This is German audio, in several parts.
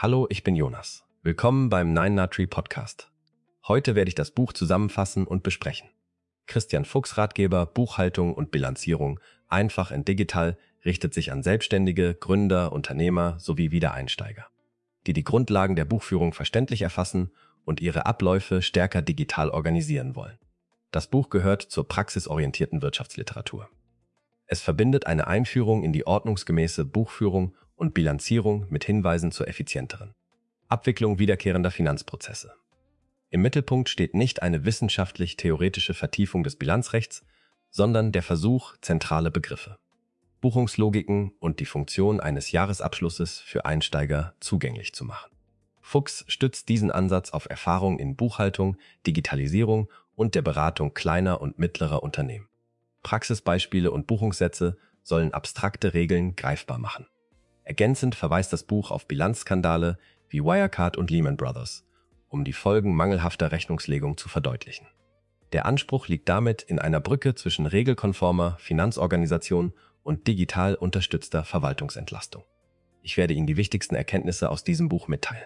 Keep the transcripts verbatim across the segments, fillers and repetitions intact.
Hallo, ich bin Jonas. Willkommen beim Nine Nut Tree Podcast. Heute werde ich das Buch zusammenfassen und besprechen. Christian Fuchs Ratgeber Buchhaltung und Bilanzierung einfach in digital richtet sich an Selbstständige, Gründer, Unternehmer sowie Wiedereinsteiger, die die Grundlagen der Buchführung verständlich erfassen und ihre Abläufe stärker digital organisieren wollen. Das Buch gehört zur praxisorientierten Wirtschaftsliteratur. Es verbindet eine Einführung in die ordnungsgemäße Buchführung und Bilanzierung mit Hinweisen zur effizienteren Abwicklung wiederkehrender Finanzprozesse. Im Mittelpunkt steht nicht eine wissenschaftlich-theoretische Vertiefung des Bilanzrechts, sondern der Versuch, zentrale Begriffe, Buchungslogiken und die Funktion eines Jahresabschlusses für Einsteiger zugänglich zu machen. Fuchs stützt diesen Ansatz auf Erfahrung in Buchhaltung, Digitalisierung und der Beratung kleiner und mittlerer Unternehmen. Praxisbeispiele und Buchungssätze sollen abstrakte Regeln greifbar machen. Ergänzend verweist das Buch auf Bilanzskandale wie Wirecard und Lehman Brothers, um die Folgen mangelhafter Rechnungslegung zu verdeutlichen. Der Anspruch liegt damit in einer Brücke zwischen regelkonformer Finanzorganisation und digital unterstützter Verwaltungsentlastung. Ich werde Ihnen die wichtigsten Erkenntnisse aus diesem Buch mitteilen.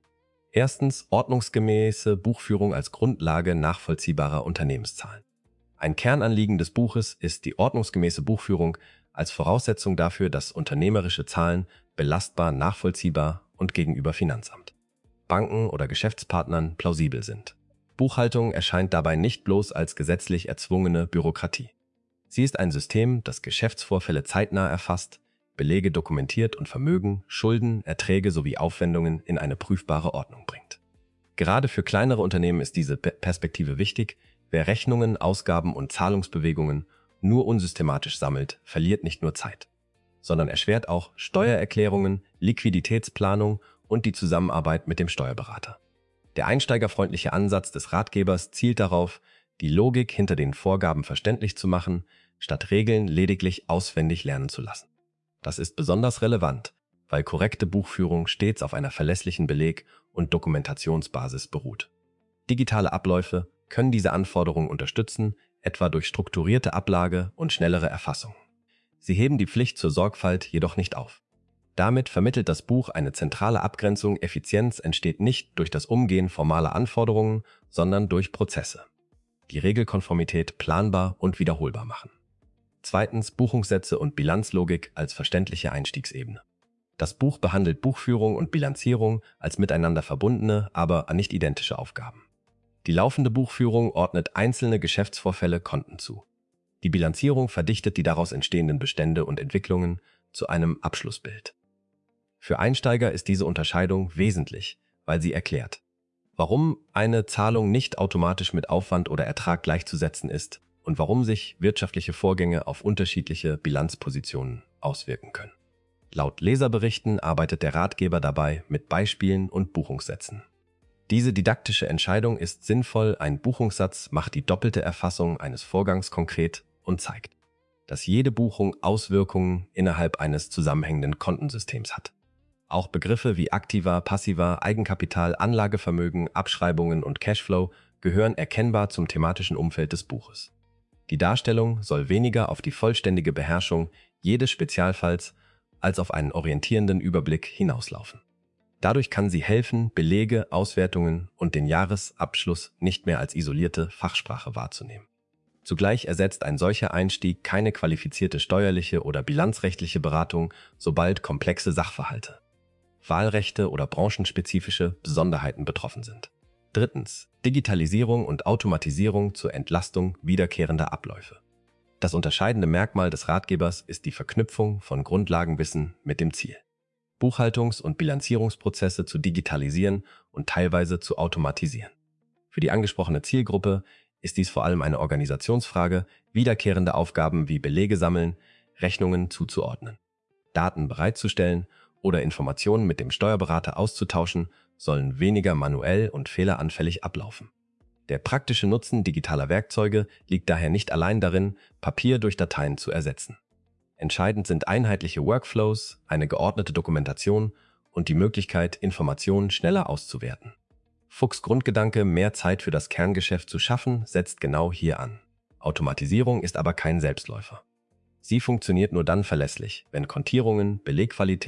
Erstens, ordnungsgemäße Buchführung als Grundlage nachvollziehbarer Unternehmenszahlen. Ein Kernanliegen des Buches ist die ordnungsgemäße Buchführung als Voraussetzung dafür, dass unternehmerische Zahlen belastbar, nachvollziehbar und gegenüber Finanzamt, Banken oder Geschäftspartnern plausibel sind. Buchhaltung erscheint dabei nicht bloß als gesetzlich erzwungene Bürokratie. Sie ist ein System, das Geschäftsvorfälle zeitnah erfasst, Belege dokumentiert und Vermögen, Schulden, Erträge sowie Aufwendungen in eine prüfbare Ordnung bringt. Gerade für kleinere Unternehmen ist diese Perspektive wichtig. Wer Rechnungen, Ausgaben und Zahlungsbewegungen nur unsystematisch sammelt, verliert nicht nur Zeit, sondern erschwert auch Steuererklärungen, Liquiditätsplanung und die Zusammenarbeit mit dem Steuerberater. Der einsteigerfreundliche Ansatz des Ratgebers zielt darauf, die Logik hinter den Vorgaben verständlich zu machen, statt Regeln lediglich auswendig lernen zu lassen. Das ist besonders relevant, weil korrekte Buchführung stets auf einer verlässlichen Beleg- und Dokumentationsbasis beruht. Digitale Abläufe können diese Anforderungen unterstützen, etwa durch strukturierte Ablage und schnellere Erfassung. Sie heben die Pflicht zur Sorgfalt jedoch nicht auf. Damit vermittelt das Buch eine zentrale Abgrenzung. Effizienz entsteht nicht durch das Umgehen formaler Anforderungen, sondern durch Prozesse, die Regelkonformität planbar und wiederholbar machen. Zweitens, Buchungssätze und Bilanzlogik als verständliche Einstiegsebene. Das Buch behandelt Buchführung und Bilanzierung als miteinander verbundene, aber nicht identische Aufgaben. Die laufende Buchführung ordnet einzelne Geschäftsvorfälle Konten zu. Die Bilanzierung verdichtet die daraus entstehenden Bestände und Entwicklungen zu einem Abschlussbild. Für Einsteiger ist diese Unterscheidung wesentlich, weil sie erklärt, warum eine Zahlung nicht automatisch mit Aufwand oder Ertrag gleichzusetzen ist und warum sich wirtschaftliche Vorgänge auf unterschiedliche Bilanzpositionen auswirken können. Laut Leserberichten arbeitet der Ratgeber dabei mit Beispielen und Buchungssätzen. Diese didaktische Entscheidung ist sinnvoll. Ein Buchungssatz macht die doppelte Erfassung eines Vorgangs konkret und zeigt, dass jede Buchung Auswirkungen innerhalb eines zusammenhängenden Kontensystems hat. Auch Begriffe wie Aktiva, Passiva, Eigenkapital, Anlagevermögen, Abschreibungen und Cashflow gehören erkennbar zum thematischen Umfeld des Buches. Die Darstellung soll weniger auf die vollständige Beherrschung jedes Spezialfalls als auf einen orientierenden Überblick hinauslaufen. Dadurch kann sie helfen, Belege, Auswertungen und den Jahresabschluss nicht mehr als isolierte Fachsprache wahrzunehmen. Zugleich ersetzt ein solcher Einstieg keine qualifizierte steuerliche oder bilanzrechtliche Beratung, sobald komplexe Sachverhalte, Wahlrechte oder branchenspezifische Besonderheiten betroffen sind. Drittens, Digitalisierung und Automatisierung zur Entlastung wiederkehrender Abläufe. Das unterscheidende Merkmal des Ratgebers ist die Verknüpfung von Grundlagenwissen mit dem Ziel, Buchhaltungs- und Bilanzierungsprozesse zu digitalisieren und teilweise zu automatisieren. Für die angesprochene Zielgruppe ist dies vor allem eine Organisationsfrage, wiederkehrende Aufgaben wie Belege sammeln, Rechnungen zuzuordnen, Daten bereitzustellen oder Informationen mit dem Steuerberater auszutauschen, sollen weniger manuell und fehleranfällig ablaufen. Der praktische Nutzen digitaler Werkzeuge liegt daher nicht allein darin, Papier durch Dateien zu ersetzen. Entscheidend sind einheitliche Workflows, eine geordnete Dokumentation und die Möglichkeit, Informationen schneller auszuwerten. Fuchs' Grundgedanke, mehr Zeit für das Kerngeschäft zu schaffen, setzt genau hier an. Automatisierung ist aber kein Selbstläufer. Sie funktioniert nur dann verlässlich, wenn Kontierungen, Belegqualität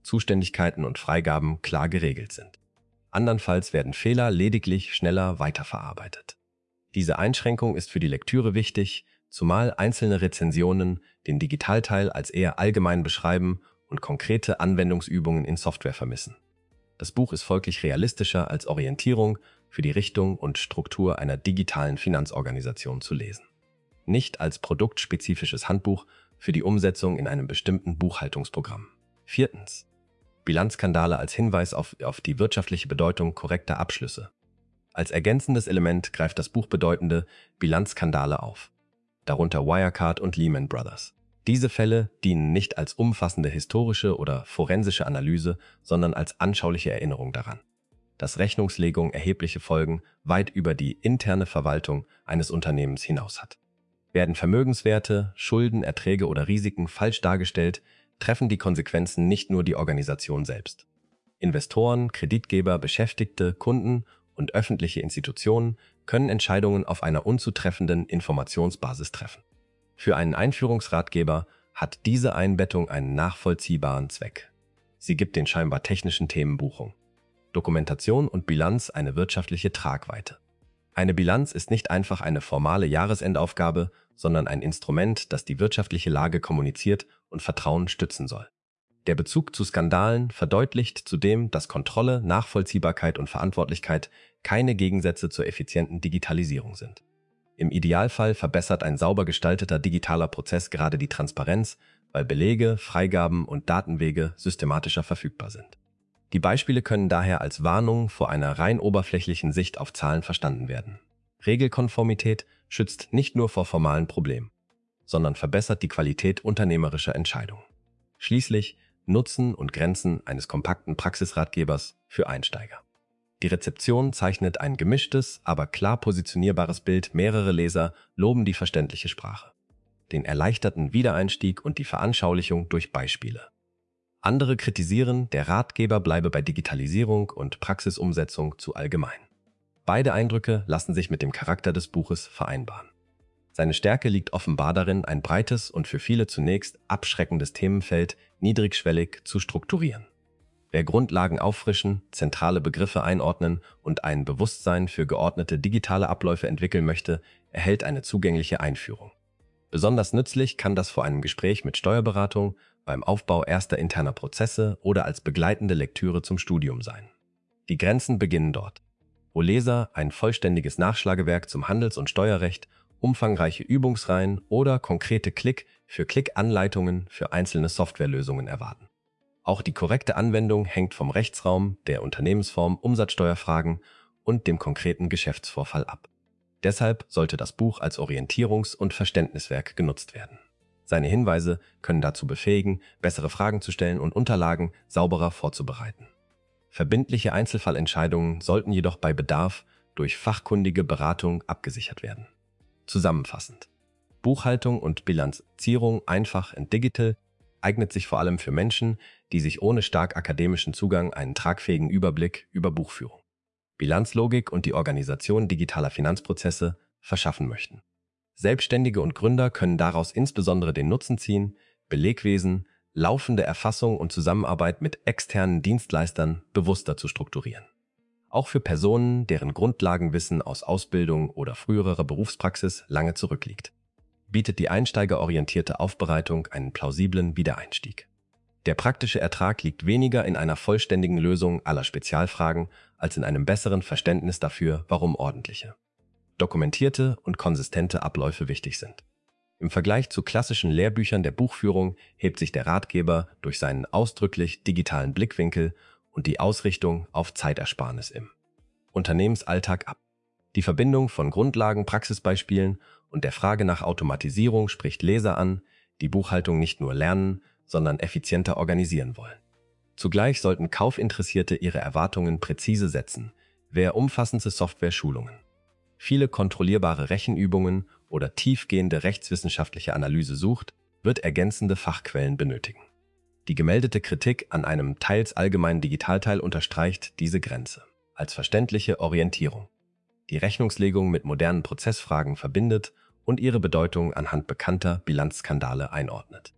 Zuständigkeiten und Freigaben klar geregelt sind. Andernfalls werden Fehler lediglich schneller weiterverarbeitet. Diese Einschränkung ist für die Lektüre wichtig, zumal einzelne Rezensionen den Digitalteil als eher allgemein beschreiben und konkrete Anwendungsübungen in Software vermissen. Das Buch ist folglich realistischer als Orientierung für die Richtung und Struktur einer digitalen Finanzorganisation zu lesen. Nicht als produktspezifisches Handbuch für die Umsetzung in einem bestimmten Buchhaltungsprogramm. Viertens. Bilanzskandale als Hinweis auf, auf die wirtschaftliche Bedeutung korrekter Abschlüsse. Als ergänzendes Element greift das Buch bedeutende Bilanzskandale auf, darunter Wirecard und Lehman Brothers. Diese Fälle dienen nicht als umfassende historische oder forensische Analyse, sondern als anschauliche Erinnerung daran, dass Rechnungslegung erhebliche Folgen weit über die interne Verwaltung eines Unternehmens hinaus hat. Werden Vermögenswerte, Schulden, Erträge oder Risiken falsch dargestellt, treffen die Konsequenzen nicht nur die Organisation selbst. Investoren, Kreditgeber, Beschäftigte, Kunden und öffentliche Institutionen können Entscheidungen auf einer unzutreffenden Informationsbasis treffen. Für einen Einführungsratgeber hat diese Einbettung einen nachvollziehbaren Zweck. Sie gibt den scheinbar technischen Themen Buchung, Dokumentation und Bilanz eine wirtschaftliche Tragweite. Eine Bilanz ist nicht einfach eine formale Jahresendaufgabe, sondern ein Instrument, das die wirtschaftliche Lage kommuniziert und Vertrauen stützen soll. Der Bezug zu Skandalen verdeutlicht zudem, dass Kontrolle, Nachvollziehbarkeit und Verantwortlichkeit keine Gegensätze zur effizienten Digitalisierung sind. Im Idealfall verbessert ein sauber gestalteter digitaler Prozess gerade die Transparenz, weil Belege, Freigaben und Datenwege systematischer verfügbar sind. Die Beispiele können daher als Warnung vor einer rein oberflächlichen Sicht auf Zahlen verstanden werden. Regelkonformität schützt nicht nur vor formalen Problemen, sondern verbessert die Qualität unternehmerischer Entscheidungen. Schließlich Nutzen und Grenzen eines kompakten Praxisratgebers für Einsteiger. Die Rezeption zeichnet ein gemischtes, aber klar positionierbares Bild. Mehrere Leser loben die verständliche Sprache, den erleichterten Wiedereinstieg und die Veranschaulichung durch Beispiele. Andere kritisieren, der Ratgeber bleibe bei Digitalisierung und Praxisumsetzung zu allgemein. Beide Eindrücke lassen sich mit dem Charakter des Buches vereinbaren. Seine Stärke liegt offenbar darin, ein breites und für viele zunächst abschreckendes Themenfeld niedrigschwellig zu strukturieren. Wer Grundlagen auffrischen, zentrale Begriffe einordnen und ein Bewusstsein für geordnete digitale Abläufe entwickeln möchte, erhält eine zugängliche Einführung. Besonders nützlich kann das vor einem Gespräch mit Steuerberatung, beim Aufbau erster interner Prozesse oder als begleitende Lektüre zum Studium sein. Die Grenzen beginnen dort, wo Leser ein vollständiges Nachschlagewerk zum Handels- und Steuerrecht, umfangreiche Übungsreihen oder konkrete Klick-für-Klick-Anleitungen für einzelne Softwarelösungen erwarten. Auch die korrekte Anwendung hängt vom Rechtsraum, der Unternehmensform, Umsatzsteuerfragen und dem konkreten Geschäftsvorfall ab. Deshalb sollte das Buch als Orientierungs- und Verständniswerk genutzt werden. Seine Hinweise können dazu befähigen, bessere Fragen zu stellen und Unterlagen sauberer vorzubereiten. Verbindliche Einzelfallentscheidungen sollten jedoch bei Bedarf durch fachkundige Beratung abgesichert werden. Zusammenfassend: Buchhaltung und Bilanzierung einfach and digital eignet sich vor allem für Menschen, die sich ohne stark akademischen Zugang einen tragfähigen Überblick über Buchführung, Bilanzlogik und die Organisation digitaler Finanzprozesse verschaffen möchten. Selbstständige und Gründer können daraus insbesondere den Nutzen ziehen, Belegwesen, laufende Erfassung und Zusammenarbeit mit externen Dienstleistern bewusster zu strukturieren. Auch für Personen, deren Grundlagenwissen aus Ausbildung oder früherer Berufspraxis lange zurückliegt, bietet die einsteigerorientierte Aufbereitung einen plausiblen Wiedereinstieg. Der praktische Ertrag liegt weniger in einer vollständigen Lösung aller Spezialfragen als in einem besseren Verständnis dafür, warum ordentliche, dokumentierte und konsistente Abläufe wichtig sind. Im Vergleich zu klassischen Lehrbüchern der Buchführung hebt sich der Ratgeber durch seinen ausdrücklich digitalen Blickwinkel und die Ausrichtung auf Zeitersparnis im Unternehmensalltag ab. Die Verbindung von Grundlagen, Praxisbeispielen und der Frage nach Automatisierung spricht Leser an, die Buchhaltung nicht nur lernen, sondern effizienter organisieren wollen. Zugleich sollten Kaufinteressierte ihre Erwartungen präzise setzen. Wer umfassende Software-Schulungen, viele kontrollierbare Rechenübungen oder tiefgehende rechtswissenschaftliche Analyse sucht, wird ergänzende Fachquellen benötigen. Die gemeldete Kritik an einem teils allgemeinen Digitalteil unterstreicht diese Grenze als verständliche Orientierung, die Rechnungslegung mit modernen Prozessfragen verbindet und ihre Bedeutung anhand bekannter Bilanzskandale einordnet.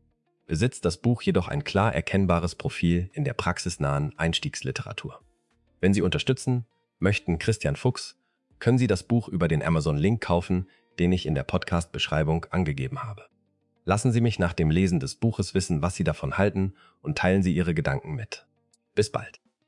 besitzt das Buch jedoch ein klar erkennbares Profil in der praxisnahen Einstiegsliteratur. Wenn Sie unterstützen möchten Christian Fuchs, können Sie das Buch über den Amazon-Link kaufen, den ich in der Podcast-Beschreibung angegeben habe. Lassen Sie mich nach dem Lesen des Buches wissen, was Sie davon halten, und teilen Sie Ihre Gedanken mit. Bis bald.